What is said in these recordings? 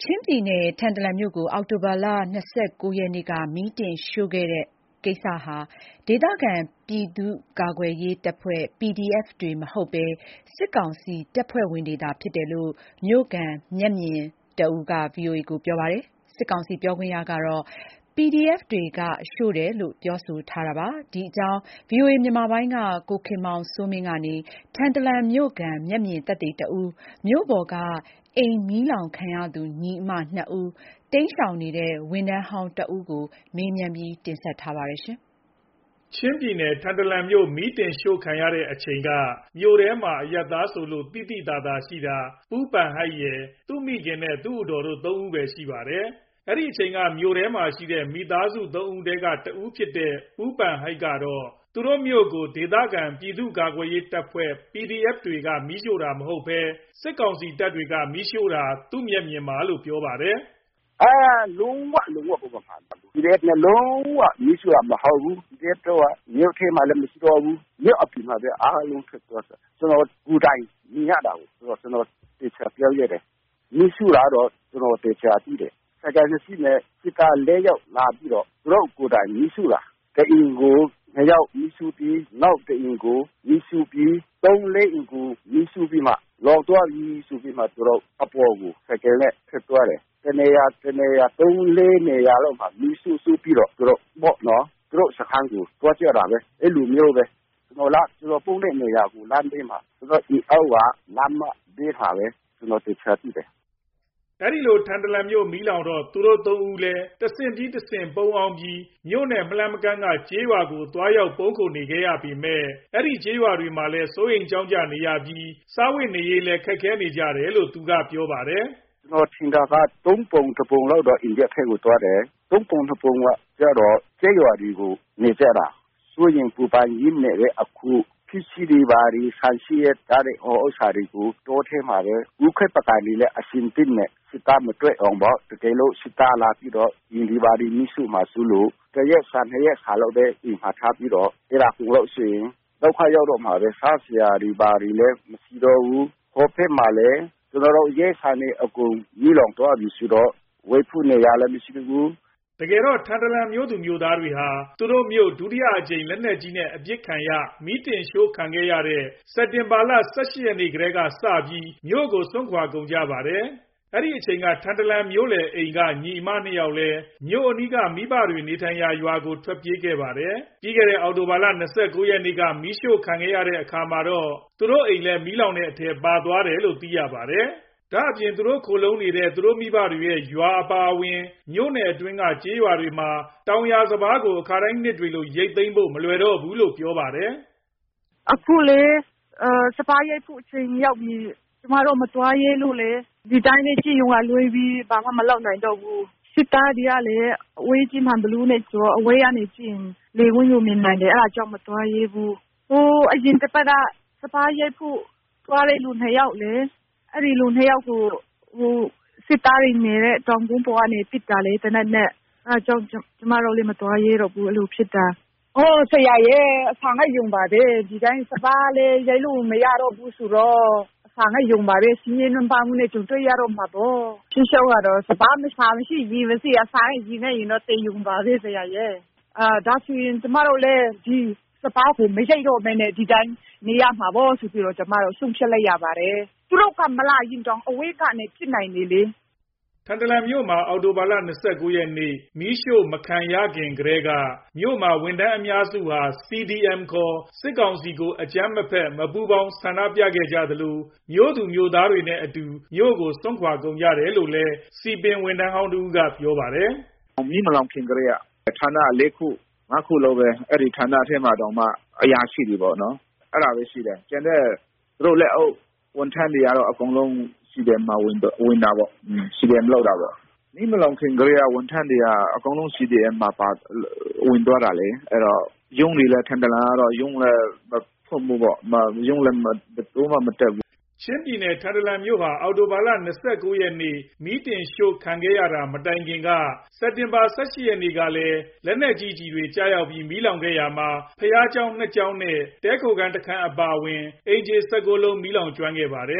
ချင်းပြည်နယ် ထန်တလန်မြို့ကို အောက်တိုဘာလ 29 ရက်နေ့က မီးတင်ရှို့ခဲ့တဲ့ကိစ္စဟာ ဒေသခံပြည်သူ့ကာကွယ်ရေးတပ်ဖွဲ့ PDF တွေမဟုတ်ဘဲ စစ်ကောင်စီတပ်ဖွဲ့ဝင်တွေသာဖြစ်တယ်လို့ မြို့ခံမျက်မြင်တဦးက VOA ကိုပြောပါတယ်။ စစ်ကောင်စီပြောခွင့်ရကတော့ PDF တွေက ရှို့တယ်လို့ ပြောဆိုထားတာပါ။ ဒီအကြောင်း VOA မြန်မာပိုင်းက ကိုခင်မောင်စိုးမင်းကနေ ထန်တလန်မြို့ခံမျက်မြင်သက်သေတဦး၊ မြို့ပေါ်က အိမ်မီးလောင်ခံရသူ ညီအမ 2 ဦး၊ တိမ်းရှောင်နေတဲ့ ဝန်ထမ်းဟောင်းတဦးကို မေးမြန်းတင်ဆက်ထားပါတယ်။ချင်းပြည်နယ် ထန်တလန်မြို့ မီးတင်ရှို့ခံရတဲ့အချိန်က မြို့ထဲမှာ အရပ်သားဆိုလို့ သိသိသာသာရှိတာ ပူးပန်ဟိုက်ရယ်၊ သူ့မိခင်နဲ့ သူ့အဒေါ်တို့ 3 ဦးပဲရှိပါတယ်။ အဲ့ဒီအချိန်က မြို့ထဲမှာရှိတဲ့ မိသားစု 3 ဦးထဲက တဦးဖြစ်တဲ့ ပူးပန်ဟိုက်ကတော့ သူတို့မြို့ကို ဒေသခံပြည်သူ့ကာကွယ်ရေးတပ်ဖွဲ့ PDF တွေက မီးရှို့တာမဟုတ်ဘဲ စစ်ကောင်စီတပ်တွေက မီးရှို့တာ သူ့မျက်မြင်လို့ပြောပါတယ်။ "လုံးဝပူပန်ပါတယ်။ PDF နဲ့လုံးဝမီးရှို့တာမဟုတ်ဘူး။ PDF တို့ကမြို့ထဲမှာလည်းမရှိတော့ဘူး။ မြို့အပြင်မှာပဲအားလုံးထွက်သွားတာ။ ကျွန်တော်ကိုယ်တိုင်မြင်ရတာကို ကျွန်တော်သေချာပြောရဲတယ်။ မီးရှို့တာတော့ကျွန်တော်သေချာသိတယ်။ ဆိုင်ကယ် 2 စီးနဲ့စစ်သား 4 ယောက်လာပြီးတော့ သူတို့ကိုယ်တိုင်မီးရှို့တာ။ တအိမ်ကို 2 ယောက်မီးရှို့ပြီးနောက်တအိမ်ကိုမီးရှို့ပြီး 3-4 အိမ်ကိုမီးရှို့ပြီးမှ လောင်သွားပြီဆိုပြီးမှသူတို့အပေါ်ကိုဆိုင်ကယ်နဲ့ထွက်သွားတယ်။ တနေရာ 3-4 နေရာလောက်မှာမီးရှို့ပြီးတော့သူတို့စခန်းကိုသွားကြတာပဲ။ အဲ့လိုမျိုးပဲကျွန်တော်ပုန်းတဲ့နေရာကိုလမ်းဘေးမှာ သူတို့အိမ်အောက်ကလမ်းမဘေးမှာပဲကျွန်တော်သေချာသိတယ်။ " အဲ့ဒီလို ထန်တလန်မြို့မီးလောင်တော့ သူတို့ 3 ဦးလည်း တဆင့်ပြီးတဆင့် ပုန်းအောင်းပြီး မြို့နဲ့မလှမ်းမကမ်းက ကျေးရွာကို သွားရောက်ပုန်းခိုနေခဲ့ရပေမဲ့ အဲ့ဒီကျေးရွာတွေမှာလည်း စိုးရိမ်ကြောင့်ကြနေရပြီး စားဝတ်နေရေးလည်း ခက်ခဲနေကြတယ်လို့ သူကပြောပါတယ်။ "ကျွန်တော်ထင်တာက 3 ပုံ 1 ပုံလောက်တော့အိန္ဒိယဘက်ကိုသွားတယ်။ 3 ပုံ 2 ပုံကကျတော့ကျေးရွာတွေကိုနေကြတာ။ စိုးရိမ်ပူပန်ရင်းနဲ့ပဲအခုပစ္စည်းတွေဘာတွေဆန်ရှေးထားတဲ့ဥစ္စာတွေကို တောထဲမှာပဲဥခွက်ပကာတွေလည်းအဆင်သင့်နဲ့စစ်သားမတွေ့အောင်ပေါ့။ တကယ်လို့စစ်သားလာပြီးတော့အိမ်တွေဘာတွေမီးရှို့မှာစိုးလို့ 1 ရက်ဆန် 2 ရက်ဆန်လောက်ပဲအိမ်မှာထားပြီးတော့ အဲ့ဒါကုန်လို့ရှိရင်ဒုက္ခရောက်တော့မှာပဲ။ စားစရာတွေဘာတွေလည်းမရှိတော့ဘူး။ ဟိုဘက်မှာလည်းကျွန်တော်တို့ရဲဆန်တွေအကုန်မီးလောင်သွားပြီဆိုတော့ ဝယ်ဖို့နေရာလည်းမရှိဘူး။ " တကယ်တော့ ထန်တလန်မြို့သူမြို့သားတွေဟာ သူတို့မြို့ ဒုတိယအကြိမ်လက်နက်ကြီးနဲ့အပစ်ခံရ မီးတင်ရှို့ခံခဲ့ရတဲ့ စက်တင်ဘာလ ၁၈ ရက်နေ့ကတည်းကစပြီး မြို့ကိုစွန့်ခွာကုန်ကြပါတယ်။ အဲ့ဒီအချိန်က ထန်တလန်မြို့လယ်အိမ်က ညီအမ 2 ယောက်လည်း မြို့အနီးက မိဘတွေနေထိုင်ရာရွာကို ထွက်ပြေးခဲ့ပါတယ်။ ပြီးခဲ့တဲ့ အောက်တိုဘာလ ၂၉ ရက်နေ့က မီးရှို့ခံရတဲ့အခါမှာတော့ သူတို့အိမ်လည်း မီးလောင်တဲ့အထဲပါသွားတယ်လို့သိရပါတယ်။ ဒါ့အပြင် သူတို့ခိုလှုံနေတဲ့ သူတို့မိဘတွေရဲ့ရွာအပါအဝင် မြို့နယ်အတွင်းက ကျေးရွာတွေမှာ တောင်ယာစပါးကို အခါတိုင်းနှစ်တွေလို ရိတ်သိမ်းဖို့ မလွယ်တော့ဘူးလို့ပြောပါတယ်။ "အခုလေစပါးရိတ်ဖို့အချိန်ရောက်ပြီ။ ကျွန်မတို့မသွားရဲလို့လေ။ ဒီတိုင်းပဲကြည့်ရုံကလွဲပြီးဘာမှမလုပ်နိုင်တော့ဘူး။ စစ်သားတွေကလည်းအဝေးကြီးမှန်ဘလူးနဲ့ဆိုတော့အဝေးကနေကြည့်ရင်လေကွင်းကိုမြင်နိုင်တယ်။ အဲ့ဒါကြောင့်မသွားရဲဘူး။ အရင်တပတ်ကစပါးရိတ်ဖို့သွားတဲ့လူ 2 ယောက်လေ။ အဲ့ဒီလူ 2 ယောက်ကိုစစ်သားတွေနေတဲ့တောင်ကုန်းပေါ်ကနေပစ်တာလေသေနတ်နဲ့။ အဲ့ဒါကြောင့်ကျွန်မတို့လည်းမသွားရဲတော့ဘူး။ အဲ့လိုဖြစ်တာ။ ဆရာရဲ့အဆန်ကယုံပါတယ်။ ဒီတိုင်းစပါးလည်းရိတ်လို့မရတော့ဘူးဆိုတော့အဆန်ကယုံပါတယ်။ ဆင်းရဲနွမ်းပါးမှုနဲ့ကြုံတွေ့ရတော့မှာပေါ့။ ရှေ့လျှောက်ကတော့စပါးဆန်မရှိရေမရှိအဆန်ရေနဲ့ရင်တော့သေရုံပါပဲဆရာရဲ့။ ဒါဆိုရင်ကျွန်မတို့လည်းဒီစပါးကိုမရိတ်တော့ဘဲနဲ့ဒီတိုင်းနေရမှာပေါ့ဆိုပြီးတော့ကျွန်မတို့ဆုံးဖြတ်လိုက်ရပါတယ်။ သူတို့ကမလာရင်တောင်အဝေးကနေပစ်နိုင်တယ်လေ။ " ထန်တလန်မြို့မှာ အောက်တိုဘာလ ၂၉ ရက်နေ့ မီးရှို့မခံရခင်ကတည်းက မြို့မှာဝန်ထမ်းအများစုဟာ CDM ခေါ် စစ်ကောင်စီကို အကြမ်းမဖက် မပူးပေါင်းဆန္ဒပြခဲ့ကြသလို မြို့သူမြို့သားတွေနဲ့အတူ မြို့ကိုစွန့်ခွာကုန်ကြတယ်လို့လည်း စည်ပင်ဝန်ထမ်းဟောင်းတဦးကပြောပါတယ်။ "မီးမလောင်ခင်ကတည်းကဌာန 4 ခု 5 ခုလောက်ပဲ။ အဲ့ဒီဌာနထဲမှာတောင်မှအရာရှိတွေပေါ့နော်။ အဲ့ဒါပဲရှိတယ်။ ကျန်တဲ့သူတို့လက်အောက်ဝန်ထမ်းတွေကတော့အကုန်လုံး CDM မှာဝင်တာပေါ့။ CDM လုပ်တာပေါ့။ မီးမလောင်ခင်ကတည်းကဝန်ထမ်းတွေကအကုန်လုံး CDM မှာဝင်သွားတာလေ။ အဲ့တော့ရုံးတွေလည်းထန်တလန်ကတော့ရုံးလည်းမဖွင့်ဘူးပေါ့။ ရုံးလည်းဘယ်သူမှမတက်ဘူး။" ချင်းပြည်နယ် ထန်တလန်မြို့ဟာ အောက်တိုဘာလ ၂၉ ရက်နေ့ မီးတင်ရှို့ခံရတာမတိုင်ခင်က စက်တင်ဘာ ၁၈ ရက်နေ့ကလည်း လက်နက်ကြီးကျည်တွေကျရောက်ပြီး မီးလောင်ခဲ့ရာမှာ ဘုရားကျောင်း 2 ကျောင်းနဲ့ တည်းခိုခန်း 1 ခန်းအပါအဝင် အိမ်ခြေ 19 လုံးမီးလောင်ကျွမ်းခဲ့ပါတယ်။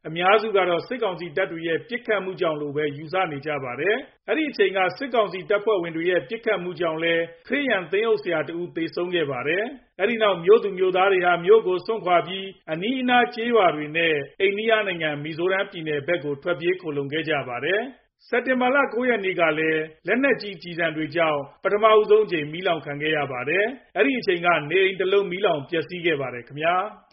အများစုကတော့စစ်ကောင်စီတပ်တွေရဲ့ပစ်ခတ်မှုကြောင့်လို့ပဲယူဆနေကြပါတယ်။အဲ့ဒီအချိန်ကစစ်ကောင်စီတပ်ဖွဲ့ဝင်တွေရဲ့ပစ်ခတ်မှုကြောင့်လည်းခရစ်ယာန်သင်းအုပ်ဆရာတဦးသေဆုံးခဲ့ပါတယ်။အဲ့ဒီနောက်မြို့သူမြို့သားတွေဟာမြို့ကိုစွန့်ခွာပြီးအနီးအနားကျေးရွာတွေနဲ့အိန္ဒိယနိုင်ငံမီဇိုရမ်ပြည်နယ်ဘက်ကိုထွက်ပြေးခိုလှုံခဲ့ကြပါတယ်။စက်တင်ဘာလ 9 ရက်နေ့ကလည်းလက်နက်ကြီးကျည်ဆံတွေကြောင့်ပထမဆုံးအကြိမ်မီးလောင်ခံခဲ့ရပါတယ်။အဲ့ဒီအချိန်ကနေအိမ်တစ်လုံးမီးလောင်ပျက်စီးခဲ့ပါတယ်ခင်ဗျာ။